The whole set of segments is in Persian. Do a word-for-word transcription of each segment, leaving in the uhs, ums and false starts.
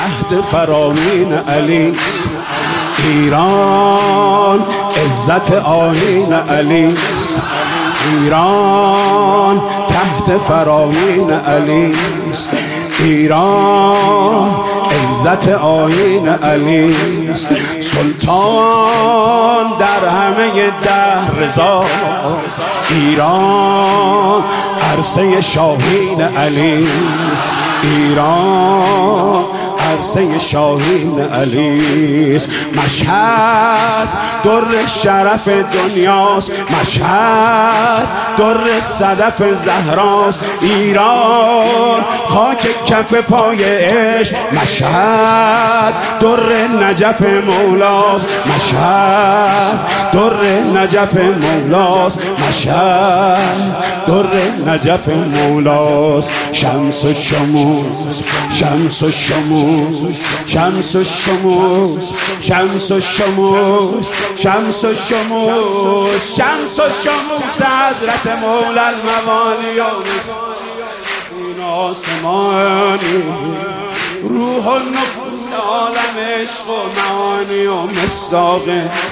تحت فرامین علی، ایران عزت آیین علی، ایران تحت فرامین علی، ایران عزت آیین علی، سلطان در همه ده رضا، ایران عرصه شاهین علی، ایران عرصه شاهین علی است. مشهد در شرف دنیاست، مشهد در صدف زهراست، ایران خاک کف پای عشق، مشهد در نجف مولاست، مشهد در نجف مولاست، مشهد در نجف مولاست. شمس و شموس، شمس و شموس، شمس و شموس، شمس و شموس، شمس و شموس، شمس و شموس حضرت مولا الموالی این آسمانی، روح و نفوس عالم عشق و معانی و مصداق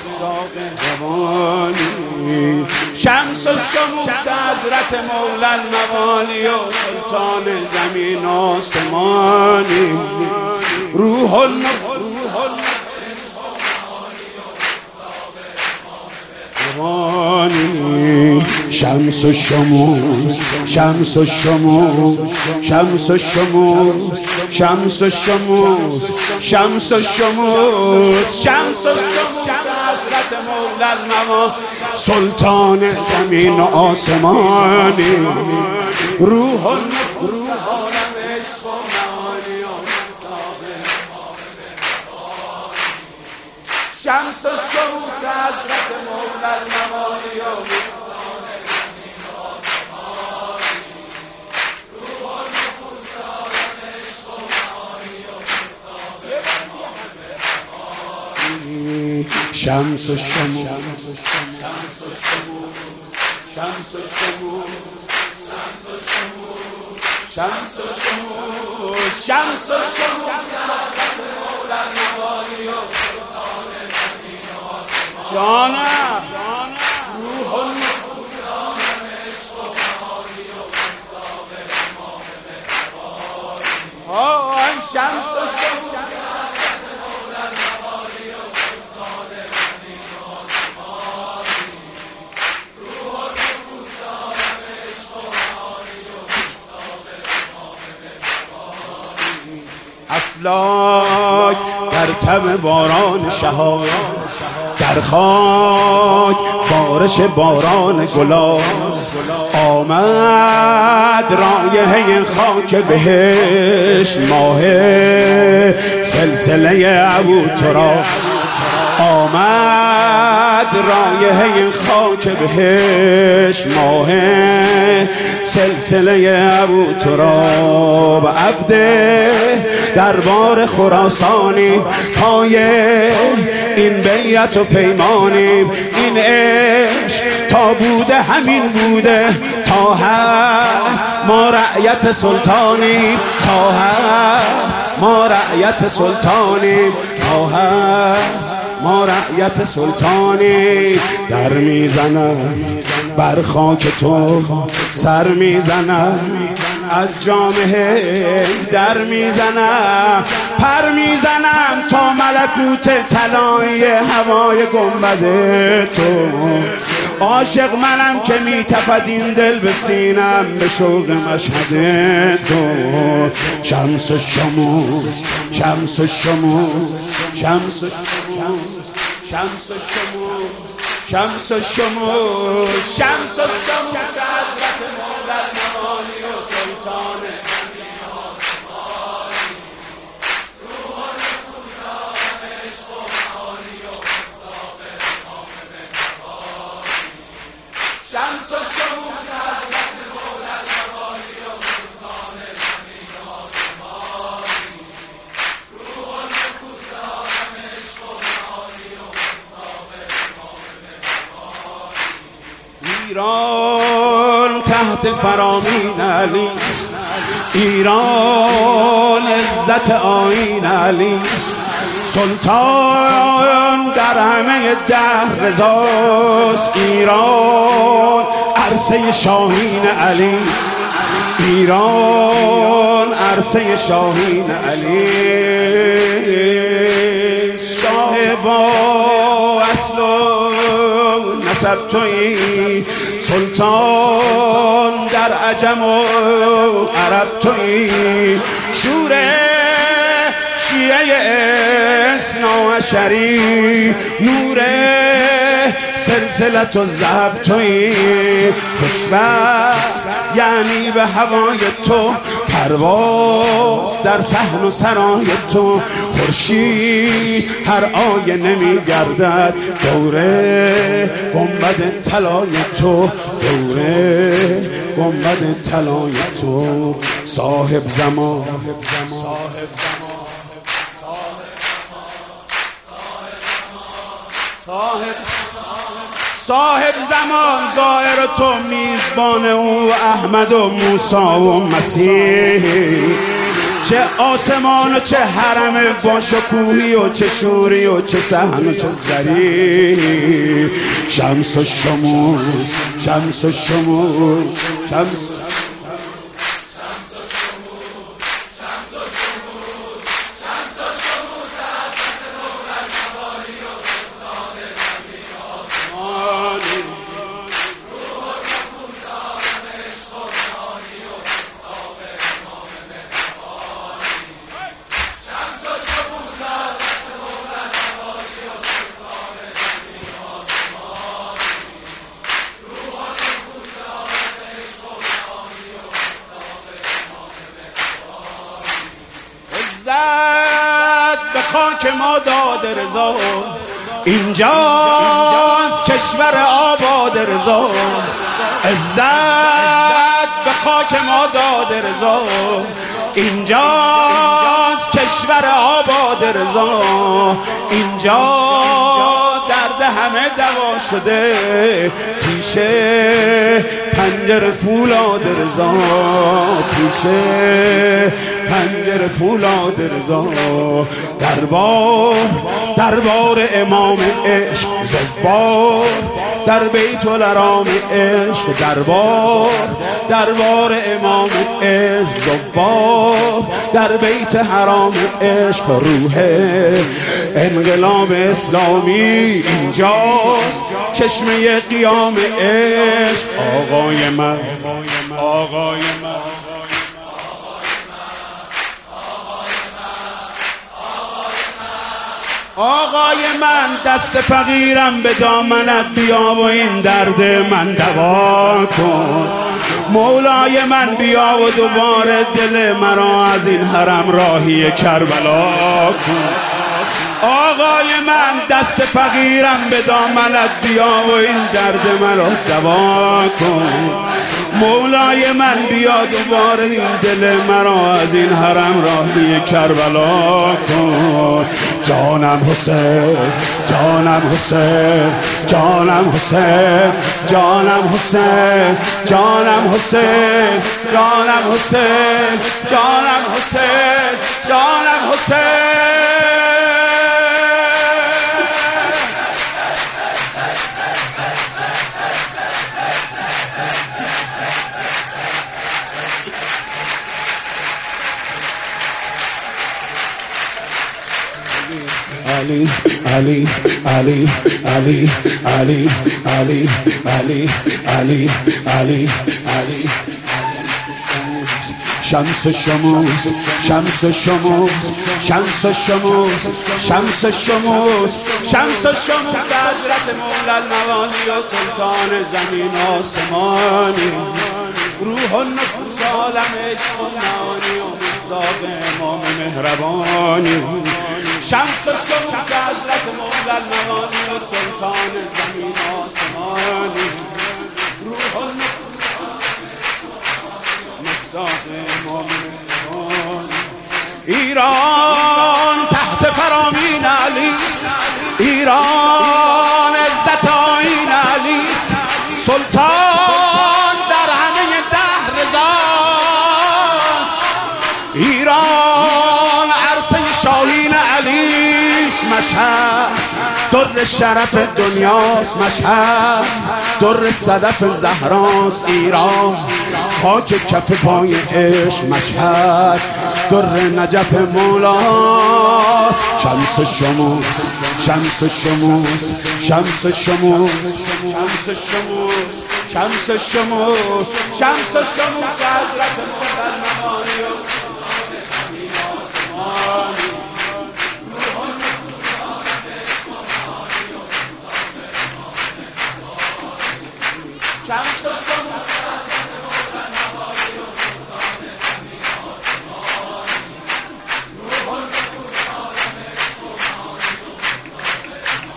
روانی. شمس و شموس حضرت مولا الموالی و سلطان زمین آسمانی، روح و نفوس شمس و شموس، شمس و شموس، شمس و شموس، شمس و شموس، شمس و شموس، شمس و شموس حضرت مولا الموالی سلطان زمین و آسمانی، روح و نفوس عالم عشق و معانی و مصداق شمس و شموس حضرت مولا الموالی و سلطان زمین و آسمانی، روح و نفوس عالم عشق و معانی و مصداق شمس و شموس، شمس و شموس، شمس و شموس، شمس و شموس، شمس و شموس، شمس و شموس حضرت مولا الموالی و سلطان زمین و آسمان. جانم روح و نفوس عالم عشق و معانی و مصداق امام مهربانی. آه شمس و شموس حضرت مولا الموالی و سلطان زمین و آسمانی، روح و نفوس عالم عشق و معانی و مصداق امام مهربانی. افلاک در تب باران شهاد، در خاک بارش باران گلاب، آمد رایحه خاک بهشت، ماه سلسله ابوتراب، آمد رایحه خاک بهشت، ماه سلسله ابوتراب. عبد دربار خراسانی، پای این بیعت و پیمانیم، این عشق تا بوده همین بوده، تا هست ما رعیت سلطانیم، تا هست ما رعیت سلطانیم، تا هست ما رعیت سلطانی. در میزنم بر خاک تو سر میزنم، از جامعه در میزنم، پر میزنم تا ملکوت طلایی هوای گنبد تو. عاشق منم که میتپد این دل به سینم به شوق مشهد تو. شمس و شموس، شمس و شموس، شمس و شموس، شمس و شموس، شمس و شموس، شمس و شموس حضرت مولا الموالی و سلطان زمین و آسمانی، روح و نفوس عالم عشق و معانی و مصداق امام مهربانی. شمس و شموس حضرت مولا الموالی و سلطان زمین و آسمانی، روح و نفوس عالم عشق و معانی و مصداق امام مهربانی. ایران تحت فرامین علی، ایران عزت آیین علی، سلطان در همه ده رضاست. ایران عرصه شاهین علی، ایران عرصه شاهین علی. شاه با اصل و نسب تویی، سلطان در عجم و عرب تویی، شور شیعه اثنا عشری، نور سلسلت و ذهب تویی. خوشبخت یعنی به هوای تو، پرواز در صحن و سرای تو. خورشید هر آیه نمی گردد دوره گنبد طلای تو، دوره گنبد طلای تو. صاحب زمان، صاحب صاحب صاحب زمان، ظاهر تو میزبان او احمد و موسی و مسیح. چه آسمان و چه حرم با شکوهی و چه شوری و چه صحن و چه زری. شمس و شموس، شمس و شموس، شمس به خاک ما داد رضا، اینجاست کشور آباد رضا. عزت به خاک ما داد رضا، اینجاست کشور آباد رضا. اینجا درد همه دوا شده پیشه پنجره فولاد رضا، پیشه پنجره فولاد رضا. دربار دربار امام عشق، زوار در بیت الحرام عشق. دربار دربار امام عشق، زوار در بیت حرام عشق. روح انقلاب اسلامی اینجاست، چشمه قیام عشق. آقای من، آقای من، آقای من، دست فقیرم به دامنت بیا و این درد من دوا کن. مولای من بیا و دوباره دل مرا از این حرم راهی کربلا کن. آقای من، دست فقیرم به دامنت بیا و این درد مرا دوا کن. مولای من بیا دوباره این دل مرا از این حرم راهی کربلا کن. جانم حسین، جانم حسین، جانم حسین، جانم حسین، جانم حسین، جانم حسین، جانم حسین، جانم حسین. Ali, Ali, Ali, Ali, Ali, Ali, Ali, Ali, Ali, Ali. شمس الشموس، شمس الشموس، شمس الشموس، شمس الشموس، شمس الشموس. حضرت مولا الموالی و سلطان زمین آسمانی، روح النفوس عالم عشق و معانی و مصداق امام مهربانی. شمس الشموس حضرت مولا الموالی و سلطان زمین آسمانی، روح النفوس ایران تحت فرامین علی، ایران عزت آیین علی. سلطان در همه ده رضاست، ایران شاهین علیش مشهد، در شرف دنیاست مشهد، در صدف زهراست ایران، خاک کف پای عشق مشهد، در نجف مولاست. شمس شموس شمس شموس شمس شموس شمس شموس شمس شموس شمس شموس حضرت مقدمانی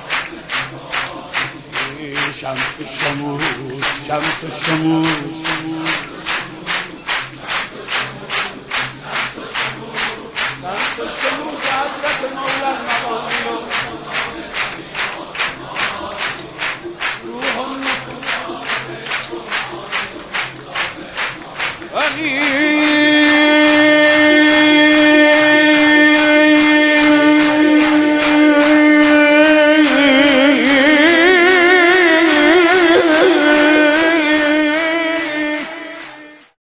شمس شموس شمس شموس